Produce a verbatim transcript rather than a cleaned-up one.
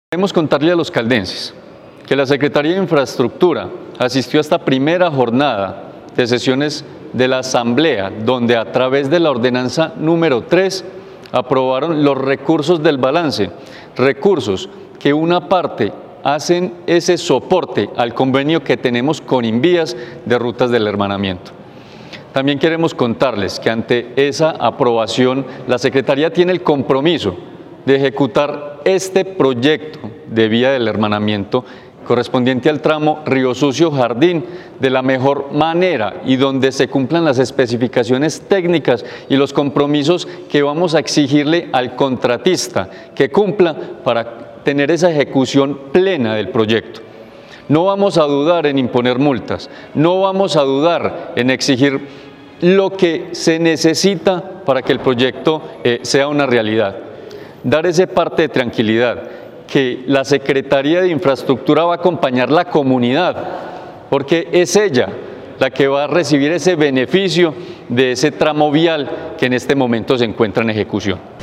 Queremos contarle a los caldenses que la Secretaría de Infraestructura asistió a esta primera jornada de sesiones de la Asamblea, donde a través de la ordenanza número tres aprobaron los recursos del balance, recursos que una parte hacen ese soporte al convenio que tenemos con Invías de rutas del hermanamiento. También queremos contarles que ante esa aprobación la Secretaría tiene el compromiso de ejecutar este proyecto de vía del hermanamiento correspondiente al tramo Río Sucio-Jardín de la mejor manera y donde se cumplan las especificaciones técnicas y los compromisos que vamos a exigirle al contratista que cumpla para tener esa ejecución plena del proyecto. No vamos a dudar en imponer multas, no vamos a dudar en exigir lo que se necesita para que el proyecto eh, sea una realidad. Dar ese parte de tranquilidad, que la Secretaría de Infraestructura va a acompañar la comunidad, porque es ella la que va a recibir ese beneficio de ese tramo vial que en este momento se encuentra en ejecución.